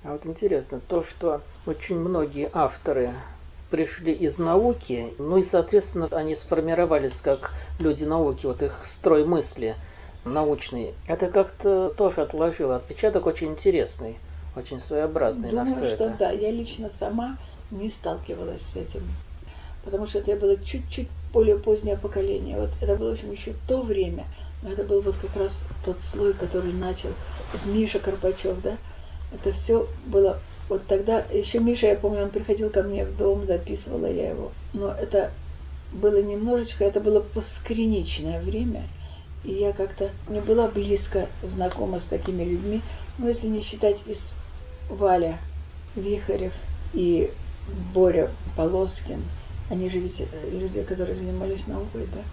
А вот интересно, то, что очень многие авторы пришли из науки, ну и, соответственно, они сформировались как люди науки, вот их строй мысли научный, это как-то тоже отложило отпечаток очень интересный, очень своеобразный на все Думаю, что это. да. Я лично сама не сталкивалась с этим, потому что это было чуть-чуть более позднее поколение. Вот это было, в общем, еще то время, но это был вот как раз тот слой, который начал. Вот Миша Карпачев, да, это все было вот тогда. Еще Миша, я помню, он приходил ко мне в дом, записывала я его. Но это было немножечко, это было посткриничное время, и я как-то не была близко знакома с такими людьми, но если не считать из Валя Вихарев и Боря Полоскин, они же ведь люди, которые занимались наукой, да.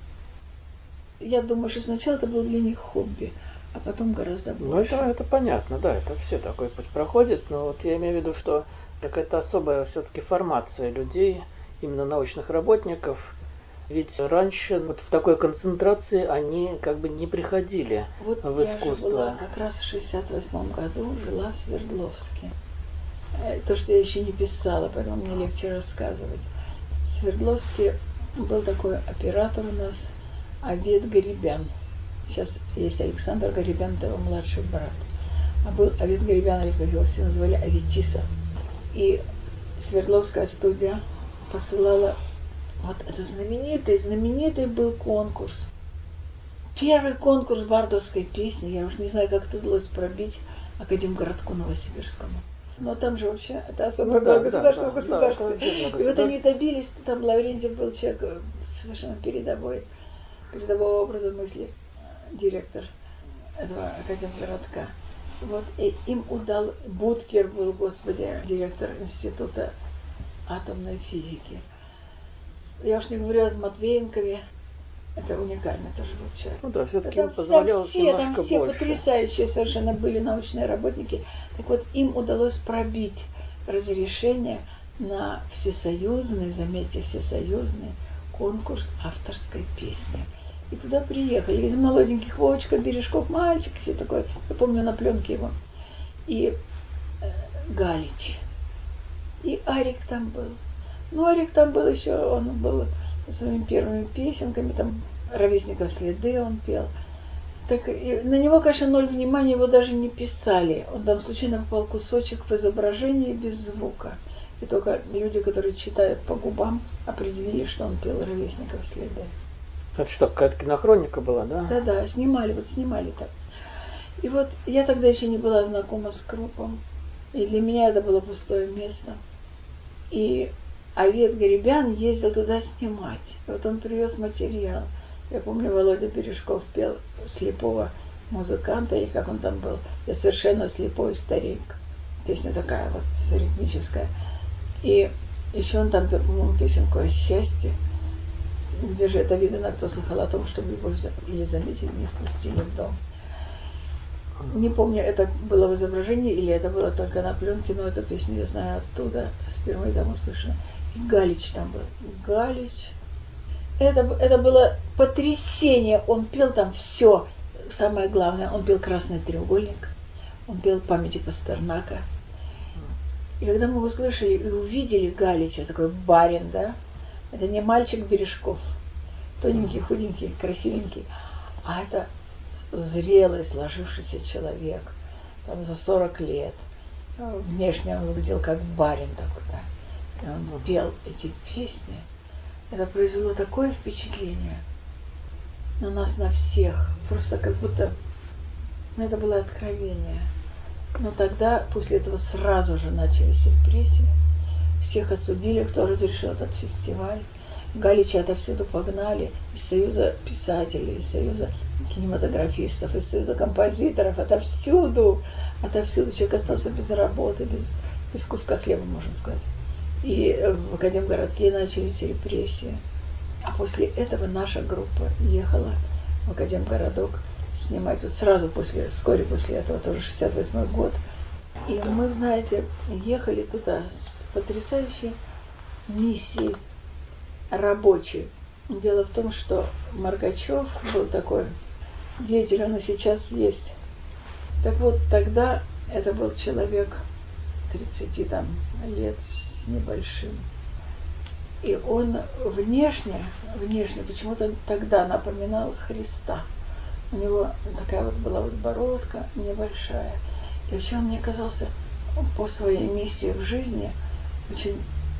Я думаю, что сначала это было для них хобби, а потом гораздо больше. Ну, это понятно, да, это все такой путь проходит, но вот я имею в виду, что какая-то особая все-таки формация людей, именно научных работников, ведь раньше вот в такой концентрации они как бы не приходили Вот в я же была искусство. как раз в 68 году, жила в Свердловске. То, что я еще не писала, поэтому мне легче рассказывать. В Свердловске был такой оператор у нас, Авет Гарибян. Сейчас есть Александр Гарибян, это его младший брат. А был Авет Гарибян, или как его все называли, Аветиса. И Свердловская студия посылала... Вот это знаменитый был конкурс. Первый конкурс бардовской песни. Я уж не знаю, как это удалось пробить Академгородку Новосибирскому. Но там же вообще это особое было государство в государстве. И вот они добились, там Лаврентьев был человек совершенно передового образа мысли, директор этого Академгородка. Вот, и им удал, Буткер был, господи, директор Института атомной физики. Я уж не говорю о Матвеенкове, это уникальный тоже был человек. Ну да, все-таки им позволялось там все больше. потрясающие совершенно были научные работники. Так вот, им удалось пробить разрешение на всесоюзный, заметьте, всесоюзный конкурс авторской песни. И туда приехали из молоденьких Вовочка Бережков, мальчик еще такой, я помню на пленке его, и Галич, и Арик там был. Ну, Арик там был еще, он был своими первыми песенками, там «Ровесников следы» он пел. Так, и на него, конечно, ноль внимания, его даже не писали. Он там случайно попал кусочек в изображении без звука. И только люди, которые читают по губам, определили, что он пел «Ровесников следы». Это что, какая-то кинохроника была, да? Да, снимали так. И вот я тогда еще не была знакома с Крупом. И для меня это было пустое место. И Авет Гарибян ездил туда снимать. Вот он привез материал. Я помню, Володя Бережков пел слепого музыканта, или как он там был. Я совершенно слепой старик. Песня такая вот ритмическая. И еще он там пел, по-моему, песенку о счастье. Где же это видно, кто слыхал о том, что любовь или заметили, не впустили в дом. Не помню, это было в изображении или это было только на пленке, но эту песню я знаю оттуда, впервые там услышала. И Галич там был. Галич. Это было потрясение. Он пел там все. Самое главное, он пел «Красный треугольник», он пел «Памяти Пастернака». И когда мы услышали и увидели Галича, такой барин, да, это не мальчик Бережков, тоненький, худенький, красивенький, а это зрелый, сложившийся человек, там за 40 лет. Внешне он выглядел как барин такой, да. И он пел эти песни. Это произвело такое впечатление на нас, на всех. Просто как будто... Ну, это было откровение. Но тогда, после этого, сразу же начались репрессии. Всех осудили, кто разрешил этот фестиваль. Галича отовсюду погнали. Из Союза писателей, из Союза кинематографистов, из Союза композиторов. Отовсюду. Человек остался без работы, без куска хлеба, можно сказать. И в Академгородке начались репрессии. А после этого наша группа ехала в Академгородок снимать. Вот сразу вскоре после этого, тоже 68-й год. И мы, знаете, ехали туда с потрясающей миссией рабочей. Дело в том, что Маргачев был такой деятель, он и сейчас есть. Так вот, тогда это был человек 30 там лет с небольшим. И он внешне почему-то тогда напоминал Христа. У него такая вот была вот бородка небольшая. И вообще он мне казался по своей миссии в жизни очень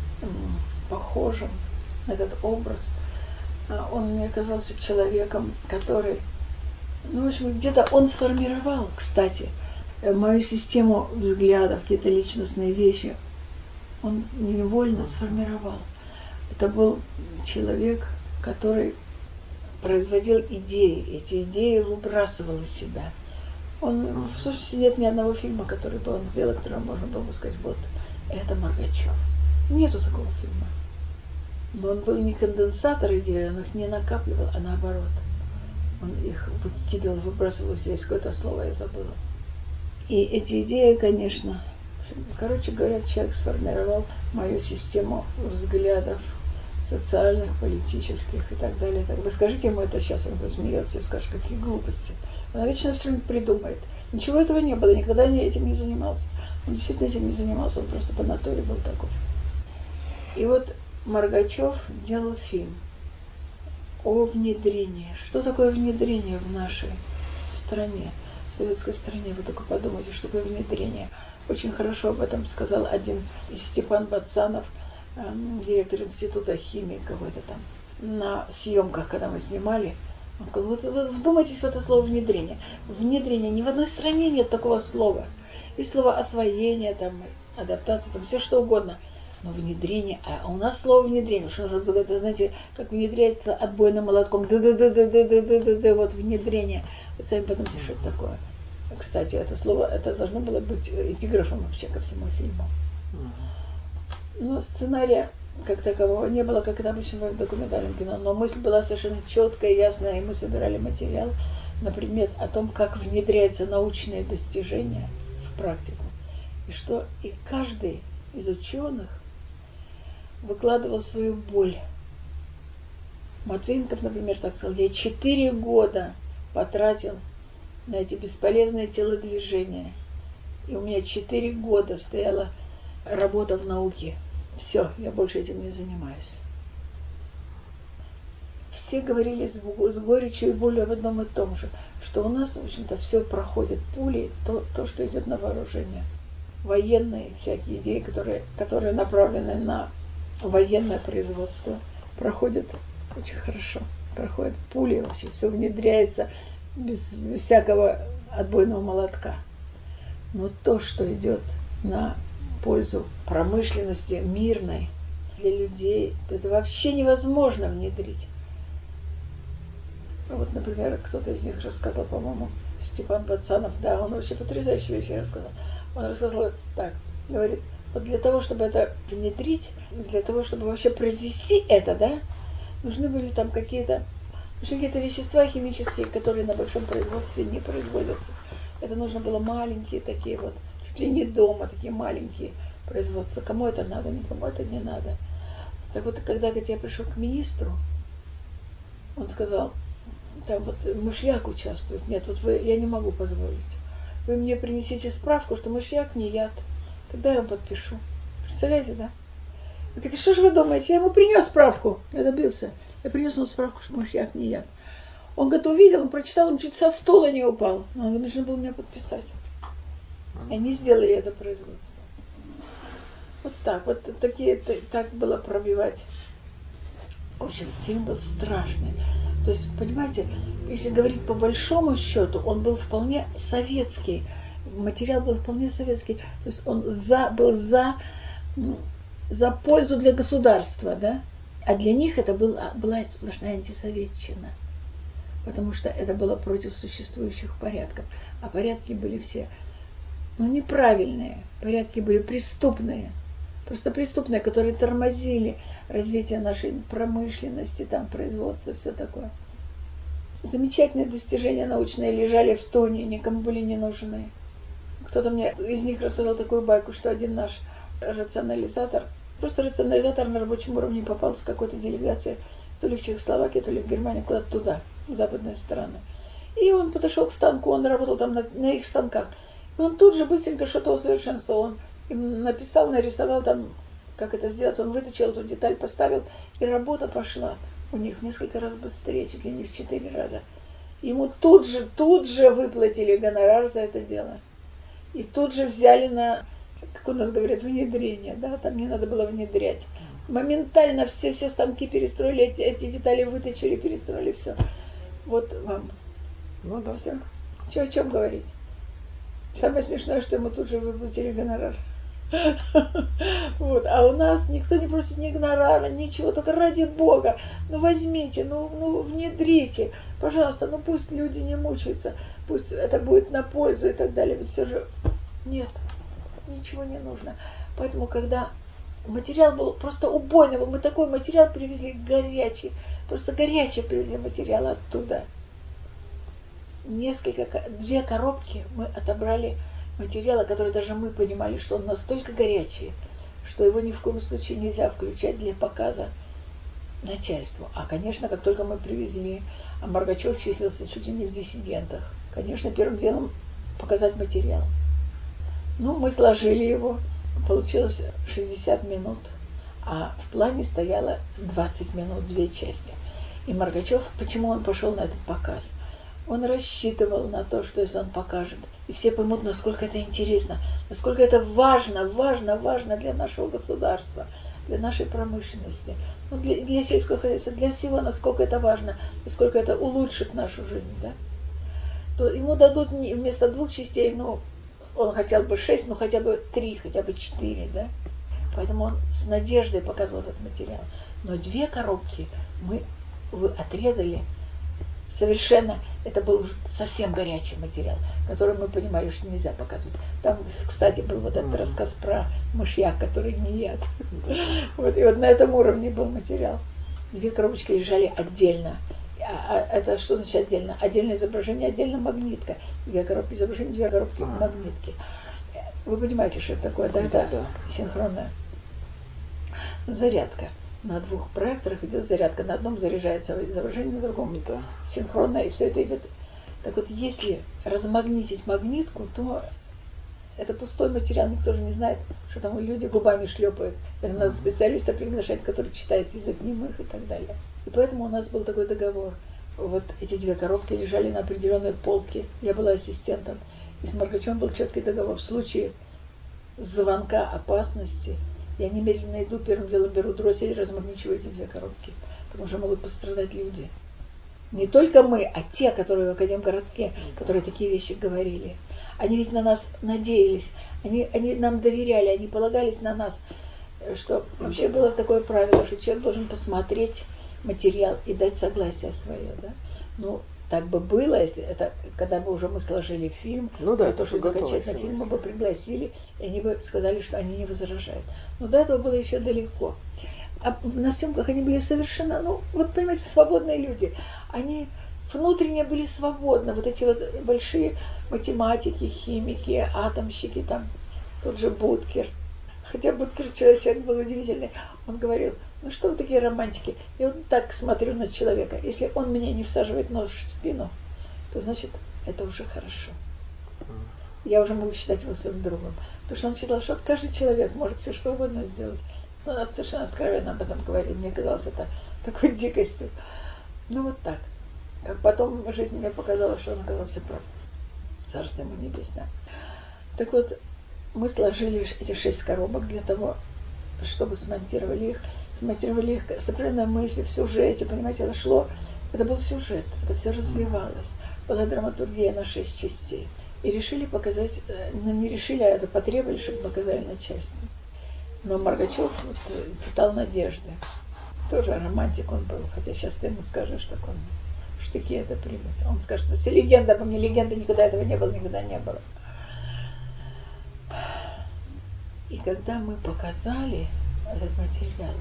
похожим на этот образ. Он мне казался человеком, который, в общем, где-то он сформировал, кстати, мою систему взглядов, какие-то личностные вещи. Он невольно сформировал. Это был человек, который производил идеи. Эти идеи выбрасывал из себя. Он, в сущности, нет ни одного фильма, который бы он сделал, который можно было бы сказать, вот, это Моргачев. Нету такого фильма. Но он был не конденсатор идей, он их не накапливал, а наоборот. Он их выкидывал, выбрасывал из себя. Есть какое-то слово, я забыла. И эти идеи, конечно, короче говоря, человек сформировал мою систему взглядов, социальных, политических и так далее. Вы скажите ему это сейчас, он засмеется и скажет, какие глупости. Он вечно все время придумает. Ничего этого не было, никогда этим не занимался. Он действительно этим не занимался, он просто по натуре был такой. И вот Моргачев делал фильм о внедрении. Что такое внедрение в нашей стране, в советской стране? Вы только подумайте, что такое внедрение. Очень хорошо об этом сказал один Степан Бацанов, директор института химии какой-то там, на съемках, когда мы снимали. Он сказал, вот вдумайтесь в это слово внедрение. Внедрение, ни в одной стране нет такого слова. Есть слово освоение, там, адаптация, там, все что угодно. Но внедрение, а у нас слово внедрение, что нужно, знаете, как внедряется отбойным молотком, да, вот внедрение. Вы сами подумайте, что это такое. Кстати, это слово, это должно было быть эпиграфом вообще ко всему фильму. Но сценария как такового не было, как это обычно в документальном кино. Но мысль была совершенно четкая, ясная, и мы собирали материал на предмет о том, как внедряются научные достижения в практику. И что и каждый из ученых выкладывал свою боль. Матвеенков, например, так сказал, я 4 года потратил на эти бесполезные телодвижения. И у меня 4 года стояла работа в науке. Все, я больше этим не занимаюсь. Все говорили с горечью и болью об одном и том же, что у нас, в общем-то, все проходит пулей, то, что идет на вооружение. Военные всякие идеи, которые направлены на военное производство, проходят очень хорошо. Проходят пули вообще, все внедряется без всякого отбойного молотка. Но то, что идет на пользу промышленности мирной для людей, это вообще невозможно внедрить. Вот, например, кто-то из них рассказал, по-моему, Степан Бацанов, да, он вообще потрясающие вещи рассказал. Он рассказал так, говорит, вот для того, чтобы это внедрить, для того, чтобы вообще произвести это, да, нужны были там какие-то вещества химические, которые на большом производстве не производятся. Это нужно было маленькие такие вот, чуть ли не дома, такие маленькие производства. Кому это надо, никому это не надо. Так вот, когда я пришел к министру, он сказал, там вот мышьяк участвует. Нет, вот я не могу позволить. Вы мне принесите справку, что мышьяк не яд. Тогда я вам подпишу. Представляете, да? Он говорит, что же вы думаете? Я ему принес справку. Я добился. Я принес ему справку, что мышьяк не яд. Он, говорит, увидел, он прочитал, он чуть со стула не упал. Но он вынужден был меня подписать. И они сделали это производство. Вот так. Вот так было пробивать. В общем, фильм был страшный. То есть, понимаете, если говорить по большому счету, он был вполне советский. Материал был вполне советский. То есть он был за пользу для государства, да? А для них это была сплошная антисоветчина. Потому что это было против существующих порядков. А порядки были все, неправильные. Порядки были преступные. Просто преступные, которые тормозили развитие нашей промышленности, там, производства, все такое. Замечательные достижения научные лежали в тоне, никому были не нужны. Кто-то мне из них рассказал такую байку, что один наш рационализатор на рабочем уровне попал с какой-то делегацией, то ли в Чехословакию, то ли в Германию, куда-то туда, в западные страны. И он подошел к станку, он работал там на их станках. И он тут же быстренько что-то усовершенствовал. Он И написал, нарисовал там, как это сделать. Он вытащил эту деталь, поставил, и работа пошла у них в несколько раз быстрее, чуть ли не в 4 раза. Ему тут же выплатили гонорар за это дело. И тут же взяли на, как у нас говорят, внедрение, да, там не надо было внедрять. Моментально все станки перестроили, эти детали вытащили, перестроили, все. Вот вам. Ну да. Все. О чем говорить? Самое смешное, что ему тут же выплатили гонорар. Вот. А у нас никто не просит ни гонорара, ничего, только ради Бога. Ну возьмите, ну внедрите, пожалуйста, ну пусть люди не мучаются, пусть это будет на пользу и так далее. Ведь все же нет, ничего не нужно. Поэтому, когда материал был просто убойный, мы такой материал привезли горячий, просто горячий привезли материал оттуда. 2 коробки мы отобрали материала, который даже мы понимали, что он настолько горячий, что его ни в коем случае нельзя включать для показа начальству. А, конечно, как только мы привезли, а Моргачев числился чуть ли не в диссидентах, конечно, первым делом показать материал. Ну, мы сложили его, получилось 60 минут, а в плане стояло 20 минут, 2 части. И Моргачев, почему он пошел на этот показ? Он рассчитывал на то, что если он покажет, и все поймут, насколько это интересно, насколько это важно для нашего государства, для нашей промышленности, ну, для сельского хозяйства, для всего, насколько это важно, насколько это улучшит нашу жизнь, да? То ему дадут вместо 2 частей, ну, он хотел бы 6, ну, хотя бы 3, хотя бы 4, да? Поэтому он с надеждой показывал этот материал. Но 2 коробки мы отрезали. Совершенно, это был уже совсем горячий материал, который мы понимали, что нельзя показывать. Там, кстати, был вот этот рассказ про мышьяк, который не яд. Вот, и вот на этом уровне был материал. 2 коробочки лежали отдельно. Это что значит отдельно? Отдельное изображение, отдельно магнитка. 2 коробки изображения, 2 коробки магнитки. Вы понимаете, что это такое, да? Это синхронная зарядка. На 2 проекторах идет зарядка. На одном заряжается изображение, на другом синхронно, и все это идет. Так вот, если размагнитить магнитку, то это пустой материал, никто же не знает, что там люди губами шлепают. Это надо специалиста приглашать, который читает язык немых и так далее. И поэтому у нас был такой договор. Вот эти 2 коробки лежали на определенной полке. Я была ассистентом. И с Моргачевым был четкий договор. В случае звонка опасности я немедленно иду, первым делом беру дроссель и размагничиваю эти 2 коробки, потому что могут пострадать люди. Не только мы, а те, которые в Академгородке, которые такие вещи говорили. Они ведь на нас надеялись, они нам доверяли, они полагались на нас, что вообще было такое правило, что человек должен посмотреть материал и дать согласие свое. Да? Ну, так бы было, если это, когда бы уже мы сложили фильм, ну да, то, что окончательно фильм мы бы пригласили, и они бы сказали, что они не возражают. Но до этого было еще далеко. А на съемках они были совершенно, ну, вот понимаете, свободные люди. Они внутренне были свободны. Вот эти вот большие математики, химики, атомщики, там, тот же Будкер. Хотя Будкер человек был удивительный. Он говорил, ну что вы такие романтики? Я вот так смотрю на человека. Если он меня не всаживает нож в спину, то значит, это уже хорошо. Я уже могу считать его своим другом. Потому что он считал, что каждый человек может все что угодно сделать. Он совершенно откровенно об этом говорил. Мне казалось это такой дикостью. Ну вот так. Как потом жизнь мне показала, что он оказался прав. Царство ему небесное. Так вот, мы сложили эти 6 коробок для того, чтобы смонтировали их с определенной мыслью в сюжете, понимаете, это шло, это был сюжет, это все развивалось. Была драматургия на 6 частей. И решили показать, ну не решили, а это потребовали, чтобы показали начальству. Но Моргачев вот, питал надежды. Тоже романтик он был, хотя сейчас ты ему скажешь, так он в штыки это примет. Он скажет, что все легенда обо мне, легенда, никогда этого не было, никогда не было. И когда мы показали этот материал,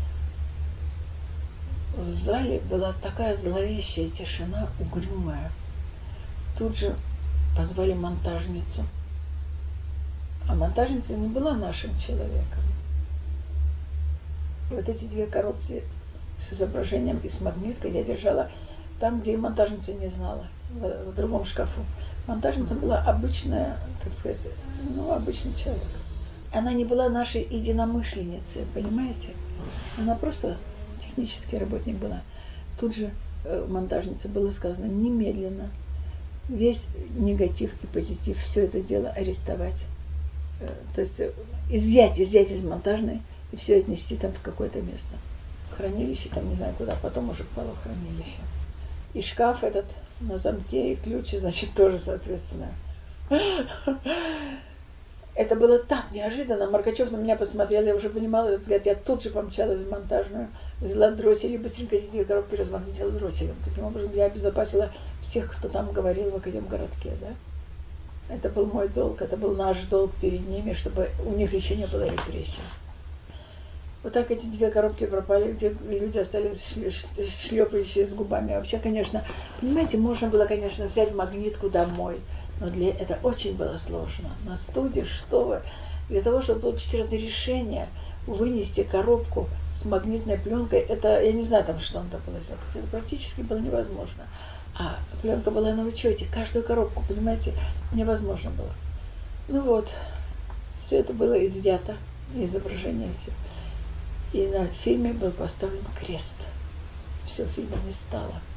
в зале была такая зловещая тишина, угрюмая. Тут же позвали монтажницу. А монтажница не была нашим человеком. И вот эти 2 коробки с изображением и с магниткой я держала там, где и монтажница не знала, в другом шкафу. Монтажница была обычная, так сказать, ну, обычный человек. она не была нашей единомышленницей, понимаете? Она просто технический работник была. Тут же монтажнице было сказано немедленно весь негатив и позитив, все это дело арестовать. То есть изъять из монтажной и все отнести там в какое-то место. В хранилище, там не знаю куда, потом уже попало в хранилище. И шкаф этот на замке, и ключи, значит, тоже, соответственно. Это было так неожиданно. Маркачев на меня посмотрел, я уже понимала этот взгляд. Я тут же помчалась в монтажную, взяла дроссель и быстренько эти коробки размагнитила дросселем. Таким образом, я обезопасила всех, кто там говорил в Академгородке, да. Это был мой долг, это был наш долг перед ними, чтобы у них еще не было репрессий. Вот так эти 2 коробки пропали, где люди остались шлепающие с губами. А вообще, конечно, понимаете, можно было, конечно, взять магнитку домой, но для это очень было сложно. На студии, что вы, для того, чтобы получить разрешение вынести коробку с магнитной пленкой, это, я не знаю, там что надо было сделать, это практически было невозможно. А пленка была на учете, каждую коробку, понимаете, невозможно было. Ну вот, все это было изъято, изображение все. И на фильме был поставлен крест. Все, фильма не стало.